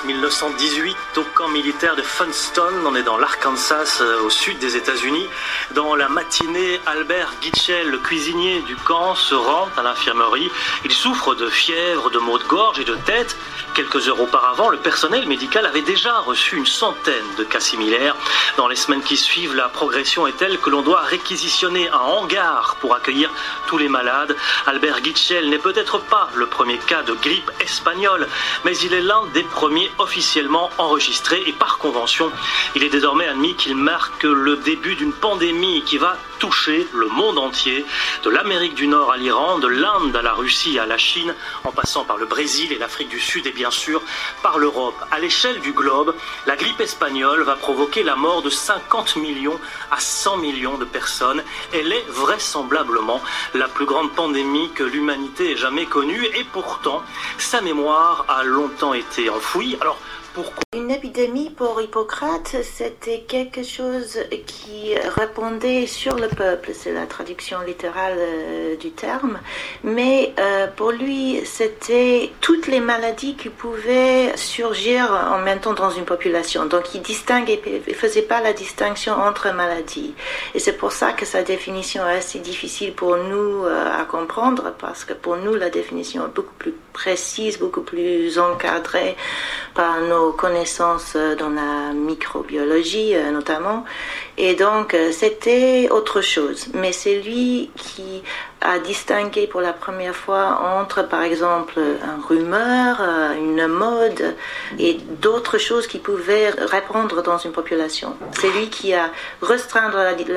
1918, au camp militaire de Funston, on est dans l'Arkansas, au sud des États-Unis. Dans la matinée, Albert Gitchell, le cuisinier du camp, se rend à l'infirmerie. Il souffre de fièvre, de maux de gorge et de tête. Quelques heures auparavant, le personnel médical avait déjà reçu une centaine de cas similaires. Dans les semaines qui suivent, la progression est telle que l'on doit réquisitionner un hangar pour accueillir tous les malades. Albert Gitchell n'est peut-être pas le premier cas de grippe espagnole, mais il est l'un des premiers officiellement enregistrés et par convention, il est désormais admis qu'il marque le début d'une pandémie qui va toucher le monde entier, de l'Amérique du Nord à l'Iran, de l'Inde à la Russie à la Chine, en passant par le Brésil et l'Afrique du Sud et bien sûr par l'Europe. À l'échelle du globe, la grippe espagnole va provoquer la mort de 50 millions à 100 millions de personnes. Elle est vraisemblablement la plus grande pandémie que l'humanité ait jamais connue et pourtant, sa mémoire a longtemps été enfouie. Alors, pourquoi ? Une épidémie pour Hippocrate, c'était quelque chose qui répondait sur le peuple, c'est la traduction littérale du terme, mais pour lui, c'était toutes les maladies qui pouvaient surgir en même temps dans une population. Donc il distinguait, il faisait pas la distinction entre maladies. Et c'est pour ça que sa définition est assez difficile pour nous à comprendre, parce que pour nous, la définition est beaucoup plus précise, beaucoup plus encadrée par nos connaissances dans la microbiologie notamment. Et donc c'était autre chose. Mais c'est lui qui a distingué pour la première fois entre par exemple un rumeur, une mode et d'autres choses qui pouvaient répondre dans une population. C'est lui qui a restreint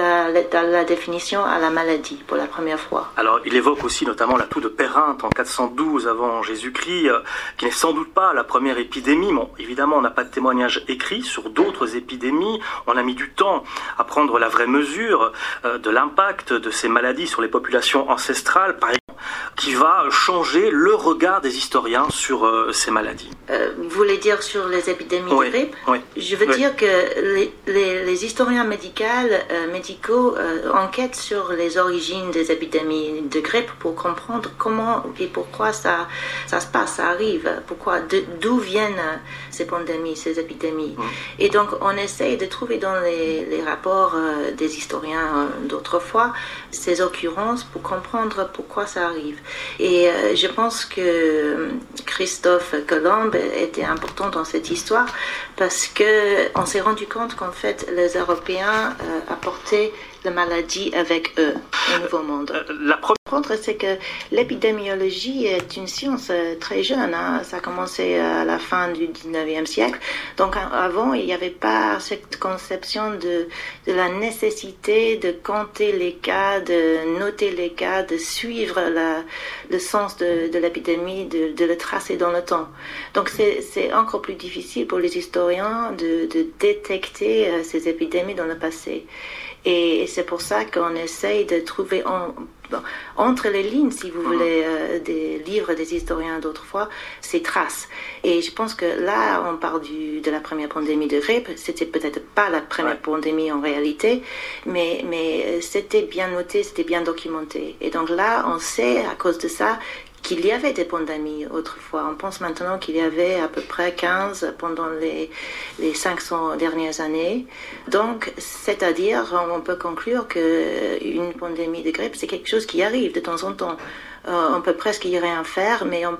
la définition à la maladie pour la première fois. Alors il évoque aussi notamment la toux de Périnthe en 412 avant Jésus-Christ, qui n'est sans doute pas la première épidémie. Bon, évidemment, on n'a pas de témoignages écrits sur d'autres épidémies. On a mis du temps à prendre la vraie mesure de l'impact de ces maladies sur les populations ancestrales, par exemple, qui va changer le regard des historiens sur ces maladies. Vous voulez dire sur les épidémies de grippe ? Oui. Je veux dire que les historiens médicaux enquêtent sur les origines des épidémies de grippe pour comprendre comment et pourquoi ça se passe, ça arrive, d'où viennent ces pandémies, ces épidémies. Et donc on essaye de trouver dans les rapports des historiens d'autrefois ces occurrences pour comprendre pourquoi ça arrive. Et je pense que Christophe Colomb était important dans cette histoire parce qu'on s'est rendu compte qu'en fait les Européens apportaient la maladie avec eux au Nouveau Monde. C'est que l'épidémiologie est une science très jeune. Ça a commencé à la fin du 19e siècle. Donc avant, il n'y avait pas cette conception de la nécessité de compter les cas, de noter les cas, de suivre le sens de l'épidémie, de le tracer dans le temps. Donc c'est encore plus difficile pour les historiens de détecter ces épidémies dans le passé. Et c'est pour ça qu'on essaye de trouver entre les lignes, si vous voulez, des livres des historiens d'autrefois, ces traces. Et je pense que là, on parle de la première pandémie de grippe. C'était peut-être pas la première pandémie en réalité, mais c'était bien noté, c'était bien documenté. Et donc là, on sait, à cause de ça, qu'il y avait des pandémies autrefois. On pense maintenant qu'il y avait à peu près 15 pendant les 500 dernières années. Donc, c'est-à-dire, on peut conclure qu'une pandémie de grippe, c'est quelque chose qui arrive de temps en temps. On peut presque y rien faire, mais on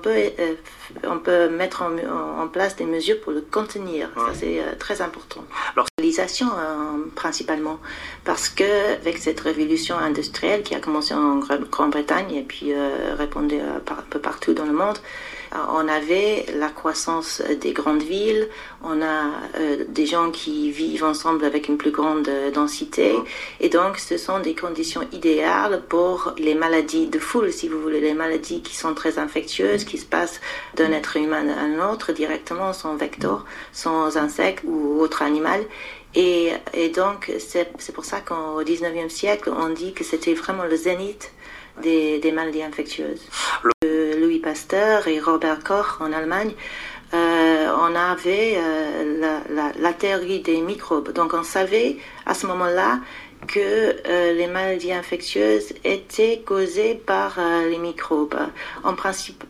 peut mettre en place des mesures pour le contenir. Ça, c'est très important. L'utilisation principalement, parce que avec cette révolution industrielle qui a commencé en Grande-Bretagne et puis répandue un peu partout dans le monde, on avait la croissance des grandes villes, on a des gens qui vivent ensemble avec une plus grande densité, et donc ce sont des conditions idéales pour les maladies de foule, si vous voulez, les maladies qui sont très infectieuses, qui se passent d'un être humain à un autre directement, sans vecteur, sans insecte ou autre animal. Et donc c'est pour ça qu'au 19e siècle, on dit que c'était vraiment le zénith des maladies infectieuses. Louis Pasteur et Robert Koch en Allemagne, on avait la théorie des microbes. Donc on savait à ce moment-là que les maladies infectieuses étaient causées par les microbes. En principe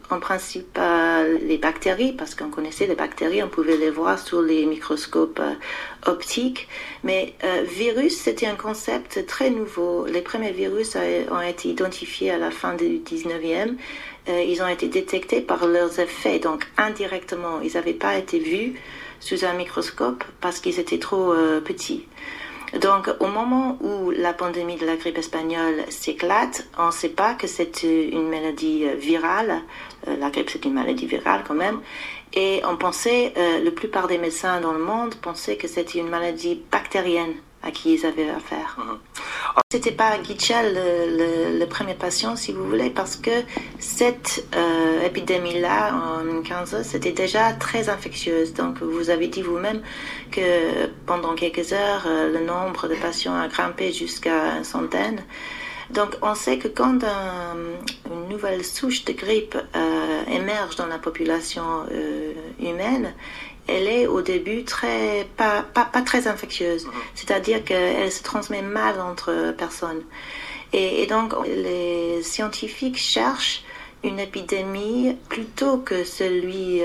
les bactéries, parce qu'on connaissait les bactéries, on pouvait les voir sous les microscopes optiques. Mais virus, c'était un concept très nouveau. Les premiers virus ont été identifiés à la fin du 19e. Ils ont été détectés par leurs effets, donc indirectement. Ils n'avaient pas été vus sous un microscope parce qu'ils étaient trop petits. Donc, au moment où la pandémie de la grippe espagnole s'éclate, on ne sait pas que c'est une maladie virale. La grippe, c'est une maladie virale quand même. Et on pensait, la plupart des médecins dans le monde pensaient que c'était une maladie bactérienne à qui ils avaient affaire. C'était pas Guichel le premier patient, si vous voulez, parce que cette épidémie-là, en 15 c'était déjà très infectieuse. Donc, vous avez dit vous-même que pendant quelques heures, le nombre de patients a grimpé jusqu'à une centaine. Donc, on sait que quand une nouvelle souche de grippe émerge dans la population humaine, elle est au début pas très infectieuse. C'est-à-dire qu'elle se transmet mal entre personnes. Et donc, les scientifiques cherchent une épidémie plutôt que celle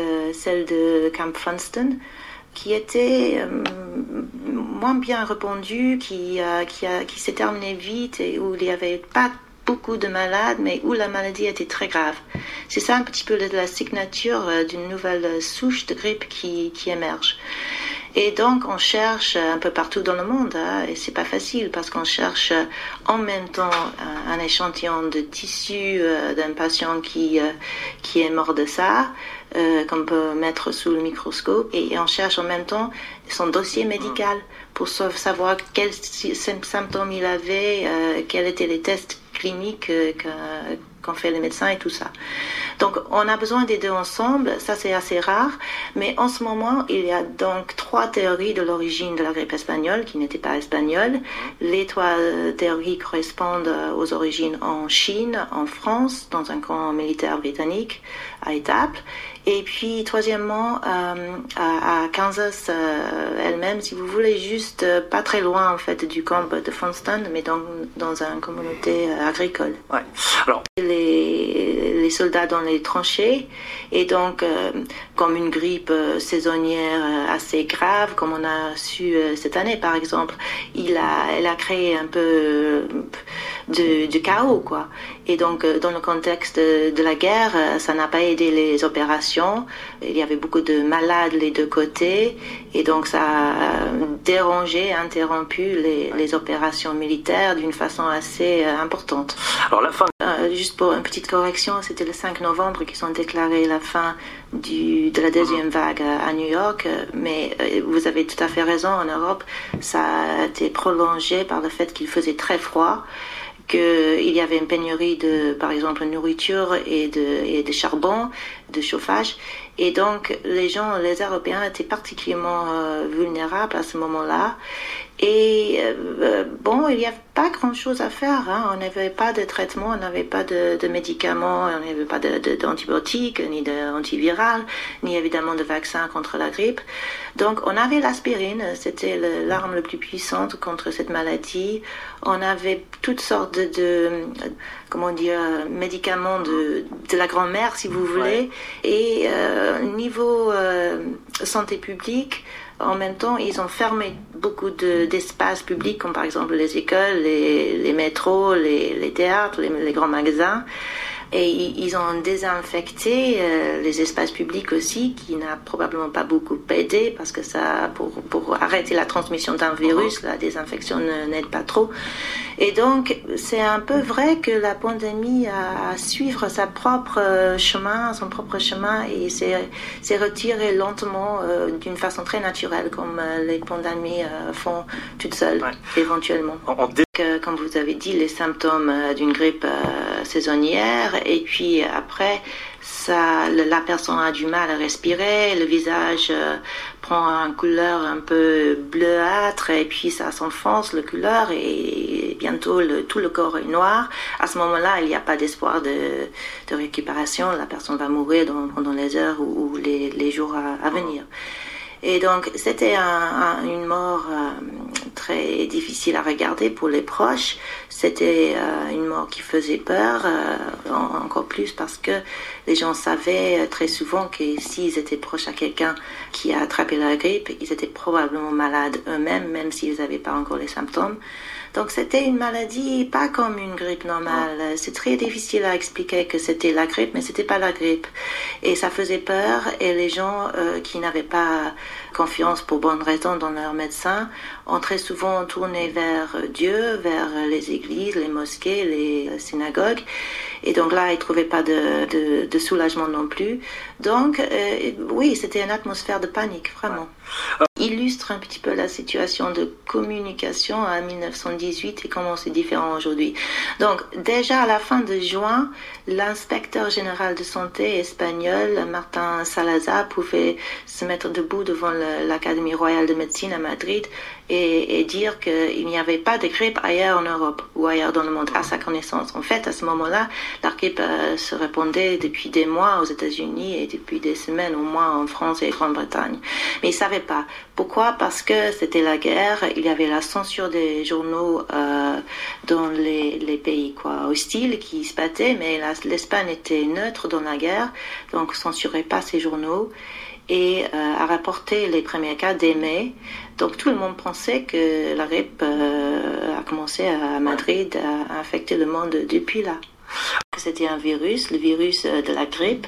de Camp Funston, qui était moins bien répandue, qui s'est terminée vite et où il n'y avait pas beaucoup de malades, mais où la maladie était très grave. C'est ça un petit peu la signature d'une nouvelle souche de grippe qui émerge. Et donc, on cherche un peu partout dans le monde, et c'est pas facile parce qu'on cherche en même temps un échantillon de tissu d'un patient qui est mort de ça, qu'on peut mettre sous le microscope, et on cherche en même temps son dossier médical pour savoir quels symptômes il avait, quels étaient les tests cliniques qu'ont fait les médecins et tout ça. Donc, on a besoin des deux ensemble. Ça, c'est assez rare. Mais en ce moment, il y a donc 3 théories de l'origine de la grippe espagnole qui n'étaient pas espagnoles. Les 3 théories correspondent aux origines en Chine, en France, dans un camp militaire britannique à Étaples. Et puis, troisièmement, à Kansas elle-même, si vous voulez, juste pas très loin, en fait, du camp de Funston, mais dans une communauté agricole. Ouais. Alors, les soldats dans les tranchées, et donc, comme une grippe saisonnière assez grave, comme on a su cette année, par exemple, elle a créé un peu de chaos, quoi. Et donc, dans le contexte de la guerre, ça n'a pas aidé les opérations. Il y avait beaucoup de malades les deux côtés, et donc ça a dérangé, interrompu les opérations militaires d'une façon assez importante. Alors, la fin... Juste pour une petite correction, c'était le 5 novembre qu'ils ont déclaré la fin de la deuxième vague à New York, mais vous avez tout à fait raison, en Europe, ça a été prolongé par le fait qu'il faisait très froid, qu'il y avait une pénurie de, par exemple, nourriture et de charbon, de chauffage. Et donc, les Européens étaient particulièrement vulnérables à ce moment-là. Et bon, il n'y a pas grand-chose à faire. On n'avait pas de traitement, on n'avait pas de médicaments, on n'avait pas d'antibiotiques, ni d'antivirales, ni évidemment de vaccins contre la grippe. Donc, on avait l'aspirine, c'était l'arme la plus puissante contre cette maladie. On avait toutes sortes de médicaments de la grand-mère, si vous voulez. Et niveau santé publique, en même temps, ils ont fermé beaucoup d'espaces publics, comme par exemple les écoles, les métros, les théâtres, les grands magasins. Et ils ont désinfecté les espaces publics aussi, qui n'a probablement pas beaucoup aidé, parce que ça, pour arrêter la transmission d'un virus, la désinfection n'aide pas trop. Et donc, c'est un peu vrai que la pandémie a suivre son propre chemin, et s'est retirée lentement d'une façon très naturelle, comme les pandémies font toutes seules, éventuellement. Comme vous avez dit, les symptômes d'une grippe saisonnière, et puis après, la personne a du mal à respirer, le visage prend une couleur un peu bleuâtre, et puis ça s'enfonce, la couleur, et bientôt tout le corps est noir. À ce moment-là, il n'y a pas d'espoir de récupération, la personne va mourir pendant les heures ou les jours à venir. Et donc, c'était une mort très difficile à regarder pour les proches. C'était une mort qui faisait peur, encore plus parce que les gens savaient très souvent que s'ils étaient proches à quelqu'un qui a attrapé la grippe, ils étaient probablement malades eux-mêmes, même s'ils n'avaient pas encore les symptômes. Donc c'était une maladie pas comme une grippe normale. C'est très difficile à expliquer que c'était la grippe, mais c'était pas la grippe. Et ça faisait peur, et les gens qui n'avaient pas confiance pour bonnes raisons dans leur médecin ont très souvent tourné vers Dieu, vers les églises, les mosquées, les synagogues. Et donc là, ils ne trouvaient pas de soulagement non plus. Donc, oui, c'était une atmosphère de panique, vraiment. Illustre un petit peu la situation de communication en 1918 et comment c'est différent aujourd'hui. Donc, déjà à la fin de juin, l'inspecteur général de santé espagnol, Martin Salazar, pouvait se mettre debout devant l'Académie royale de médecine à Madrid et dire qu'il n'y avait pas de grippe ailleurs en Europe ou ailleurs dans le monde, à sa connaissance. En fait, à ce moment-là, la grippe se répandait depuis des mois aux États-Unis et depuis des semaines au moins en France et Grande-Bretagne. Mais il ne savait pas. Pourquoi? Parce que c'était la guerre, il y avait la censure des journaux dans les pays hostiles qui se battaient, mais l'Espagne était neutre dans la guerre, donc ne censurait pas ces journaux et a rapporté les premiers cas dès mai. Donc tout le monde pensait que la grippe a commencé à Madrid, à infecter le monde depuis là. C'était un virus, le virus de la grippe.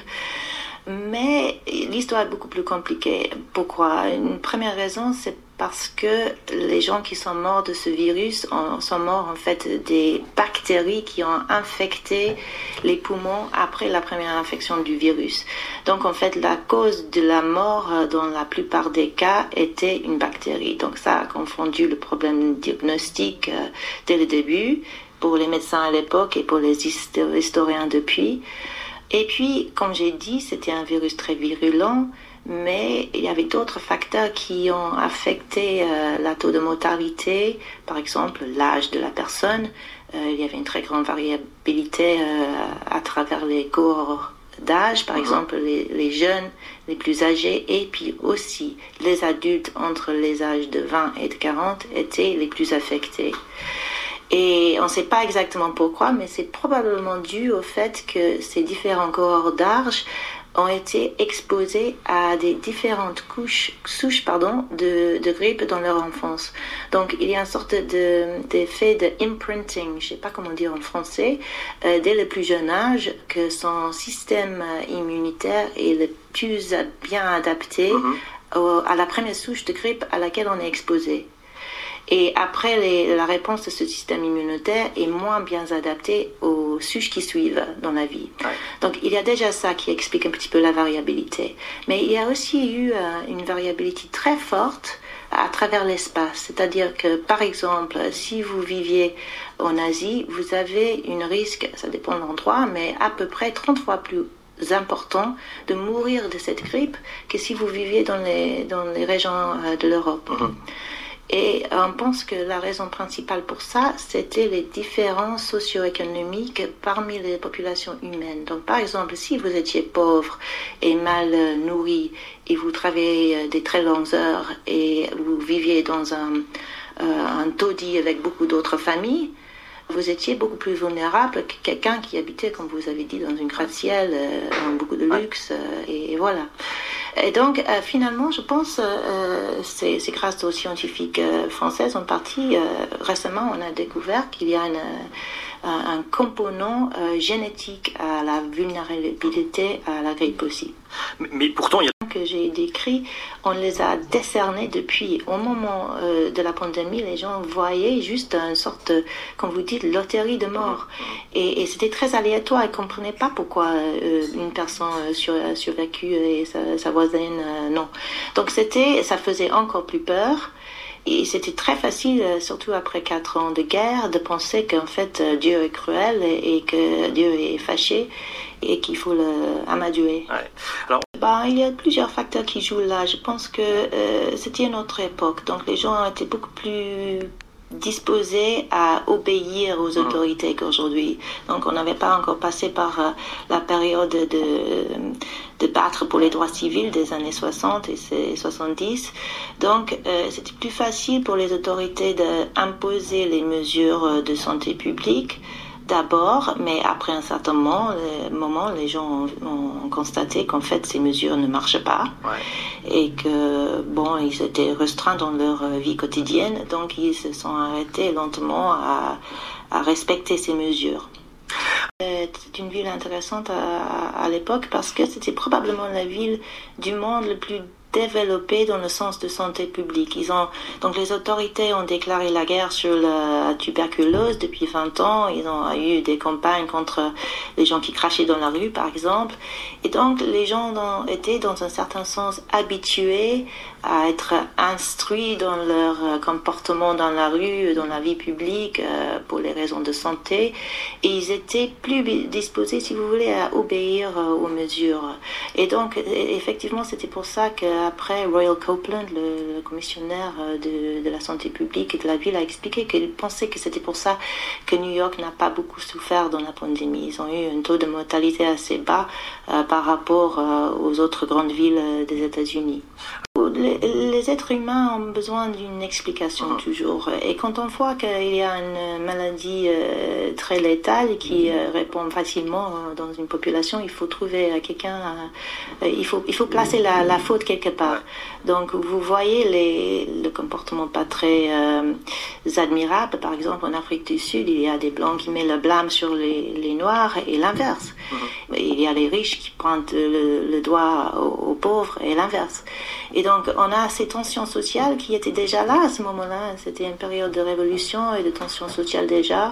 Mais l'histoire est beaucoup plus compliquée. Pourquoi? Une première raison, c'est parce que les gens qui sont morts de ce virus sont morts en fait des bactéries qui ont infecté les poumons après la première infection du virus. Donc en fait, la cause de la mort dans la plupart des cas était une bactérie. Donc ça a confondu le problème diagnostique dès le début pour les médecins à l'époque et pour les historiens depuis. Et puis, comme j'ai dit, c'était un virus très virulent, mais il y avait d'autres facteurs qui ont affecté la taux de mortalité, par exemple l'âge de la personne. Il y avait une très grande variabilité à travers les cohorts d'âge, par exemple les jeunes, les plus âgés, et puis aussi les adultes entre les âges de 20 et de 40 étaient les plus affectés. Et on ne sait pas exactement pourquoi, mais c'est probablement dû au fait que ces différents cohorts d'âge ont été exposés à des différentes souches de grippe dans leur enfance. Donc il y a une sorte d'effet de imprinting, je ne sais pas comment dire en français, dès le plus jeune âge, que son système immunitaire est le plus bien adapté à la première souche de grippe à laquelle on est exposé. Et après, la réponse de ce système immunitaire est moins bien adaptée aux souches qui suivent dans la vie. Ouais. Donc, il y a déjà ça qui explique un petit peu la variabilité. Mais il y a aussi eu une variabilité très forte à travers l'espace. C'est-à-dire que, par exemple, si vous viviez en Asie, vous avez un risque, ça dépend de l'endroit, mais à peu près 30 fois plus important de mourir de cette grippe que si vous viviez dans les régions de l'Europe. Et on pense que la raison principale pour ça, c'était les différences socio-économiques parmi les populations humaines. Donc, par exemple, si vous étiez pauvre et mal nourri et vous travaillez des très longues heures et vous viviez dans un taudis avec beaucoup d'autres familles, vous étiez beaucoup plus vulnérable que quelqu'un qui habitait, comme vous avez dit, dans une gratte-ciel, dans beaucoup de luxe, et voilà. Et donc, finalement, je pense, c'est grâce aux scientifiques françaises en partie, récemment, on a découvert qu'il y a un component génétique à la vulnérabilité à la grippe aussi. Mais pourtant, il y a... que j'ai décrit, on les a décernés depuis. Au moment de la pandémie, les gens voyaient juste une sorte, comme vous dites, loterie de mort. Et c'était très aléatoire. Ils ne comprenaient pas pourquoi une personne a survécu et sa voisine, non. Donc ça faisait encore plus peur. Et c'était très facile, surtout après 4 ans de guerre, de penser qu'en fait Dieu est cruel et que Dieu est fâché et qu'il faut l'amadouer. Ouais. Alors... il y a plusieurs facteurs qui jouent là. Je pense que c'était une autre époque, donc les gens étaient beaucoup plus disposés à obéir aux autorités qu'aujourd'hui. Donc on n'avait pas encore passé par la période de battre pour les droits civils des années 60 et 70. Donc c'était plus facile pour les autorités d'imposer les mesures de santé publique d'abord, mais après un certain moment, les gens ont constaté qu'en fait ces mesures ne marchaient pas et que ils étaient restreints dans leur vie quotidienne, donc ils se sont arrêtés lentement à respecter ces mesures. C'est une ville intéressante à l'époque parce que c'était probablement la ville du monde le plus développé dans le sens de santé publique. Donc les autorités ont déclaré la guerre sur la tuberculose depuis 20 ans. Ils ont eu des campagnes contre les gens qui crachaient dans la rue, par exemple. Et donc les gens étaient dans un certain sens habitués à être instruits dans leur comportement dans la rue, dans la vie publique, pour les raisons de santé. Et ils étaient plus disposés, si vous voulez, à obéir aux mesures. Et donc, effectivement, c'était pour ça qu'après, Royal Copeland, le commissionnaire de la santé publique et de la ville, a expliqué qu'il pensait que c'était pour ça que New York n'a pas beaucoup souffert dans la pandémie. Ils ont eu un taux de mortalité assez bas par rapport aux autres grandes villes des États-Unis. Les êtres humains ont besoin d'une explication toujours. Et quand on voit qu'il y a une maladie très létale qui répond facilement dans une population, il faut trouver quelqu'un, il faut placer la faute quelque part. Donc vous voyez le comportement pas très admirable. Par exemple, en Afrique du Sud, il y a des Blancs qui mettent le blâme sur les Noirs et l'inverse. Il y a les riches qui pointent le doigt aux pauvres et l'inverse. Et donc, on a ces tensions sociales qui étaient déjà là à ce moment-là. C'était une période de révolution et de tensions sociales déjà,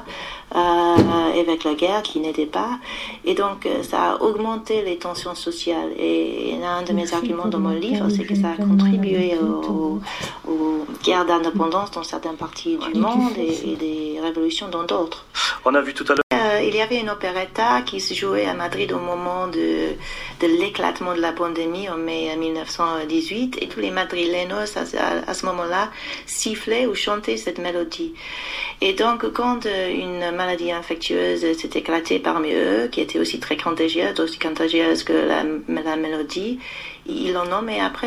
avec la guerre qui n'était pas. Et donc, ça a augmenté les tensions sociales. Et un de mes arguments dans mon livre, c'est que ça a contribué aux guerres d'indépendance dans certaines parties du monde et des révolutions dans d'autres. On a vu tout à l'heure. Il y avait une opéretta qui se jouait à Madrid au moment de l'éclatement de la pandémie en mai 1918 et tous les madrileños à ce moment-là sifflaient ou chantaient cette mélodie. Et donc quand une maladie infectieuse s'est éclatée parmi eux, qui était aussi très contagieuse que la mélodie, ils l'ont nommé après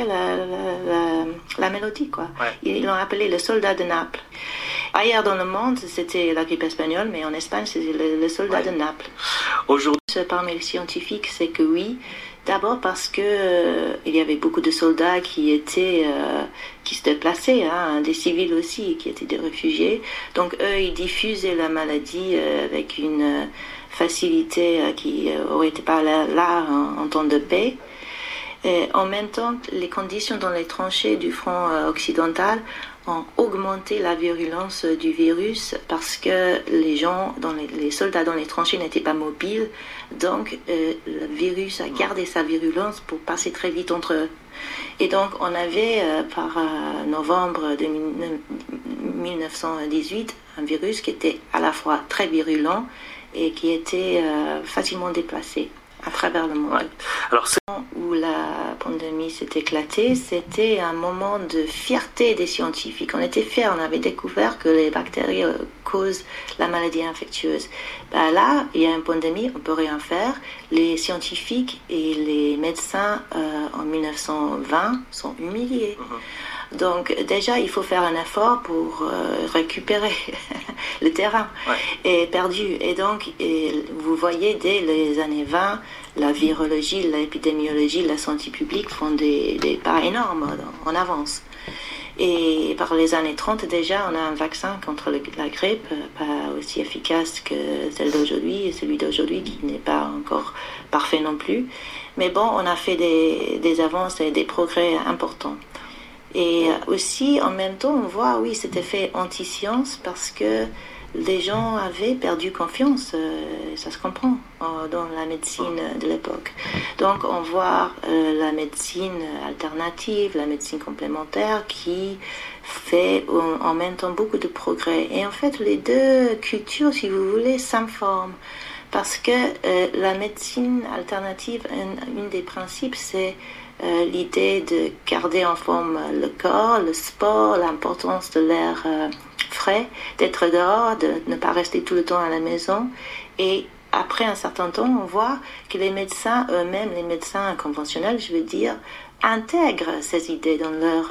la mélodie, quoi. Ils l'ont appelé le soldat de Naples. Ailleurs dans le monde, c'était la grippe espagnole, mais en Espagne, c'était le soldat de Naples. Aujourd'hui, parmi les scientifiques, c'est que oui, d'abord parce que il y avait beaucoup de soldats qui se déplaçaient, des civils aussi, qui étaient des réfugiés. Donc eux, ils diffusaient la maladie avec une facilité qui aurait été pas là en temps de paix. Et en même temps, les conditions dans les tranchées du front occidental ont augmenté la virulence du virus parce que les soldats dans les tranchées n'étaient pas mobiles. Donc, le virus a gardé sa virulence pour passer très vite entre eux. Et donc, on avait, par novembre de 1918, un virus qui était à la fois très virulent et qui était facilement déplacé à travers le monde. Alors, où la pandémie s'est éclatée, c'était un moment de fierté des scientifiques. On était fiers, on avait découvert que les bactéries causent la maladie infectieuse. Là, il y a une pandémie, on peut rien faire. Les scientifiques et les médecins en 1920 sont humiliés. Donc déjà, il faut faire un effort pour récupérer le terrain est perdu. Et donc, vous voyez, dès les années 20, la virologie, l'épidémiologie, la santé publique font des pas énormes en avance. Et par les années 30, déjà, on a un vaccin contre la grippe, pas aussi efficace que celui d'aujourd'hui qui n'est pas encore parfait non plus. Mais bon, on a fait des avances et des progrès importants. Et aussi, en même temps, on voit, oui, cet effet anti-science parce que les gens avaient perdu confiance, ça se comprend, dans la médecine de l'époque. Donc, on voit la médecine alternative, la médecine complémentaire qui fait en même temps beaucoup de progrès. Et en fait, les deux cultures, si vous voulez, s'informent. Parce que la médecine alternative, un des principes, c'est l'idée de garder en forme le corps, le sport, l'importance de l'air montrer, d'être dehors, de ne pas rester tout le temps à la maison. Et après un certain temps, on voit que les médecins eux-mêmes, les médecins conventionnels, je veux dire, intègrent ces idées dans leur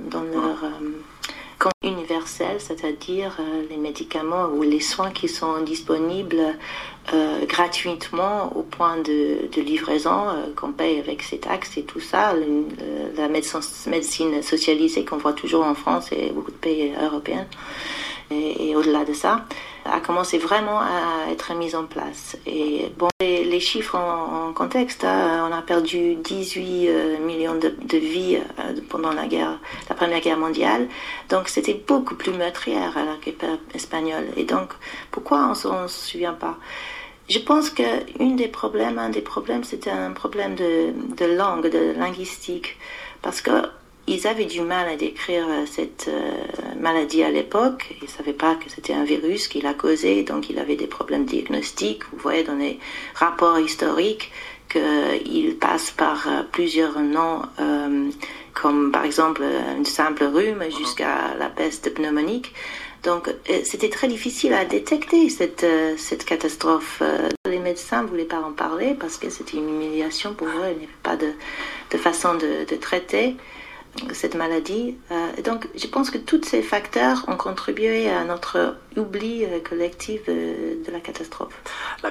camp universel, c'est-à-dire les médicaments ou les soins qui sont disponibles gratuitement au point de livraison, qu'on paye avec ses taxes et tout ça. La médecine socialisée qu'on voit toujours en France et beaucoup de pays européens. Et au-delà de ça, a commencé vraiment à être mise en place. Et bon, les chiffres en contexte, on a perdu 18 millions de vies pendant la Première Guerre mondiale. Donc c'était beaucoup plus meurtrière à la guerre espagnole. Et donc, pourquoi on s'en souvient pas? Je pense un des problèmes, c'était un problème de langue, de linguistique, parce que ils avaient du mal à décrire cette maladie à l'époque. Ils ne savaient pas que c'était un virus qui l'a causé, donc il avait des problèmes diagnostiques. Vous voyez dans les rapports historiques qu'il passe par plusieurs noms, comme par exemple une simple rhume jusqu'à la peste pneumonique. Donc c'était très difficile à détecter cette catastrophe. Les médecins ne voulaient pas en parler parce que c'était une humiliation pour eux. Il n'y avait pas de façon de traiter cette maladie. Donc je pense que tous ces facteurs ont contribué à notre oubli collectif de la catastrophe.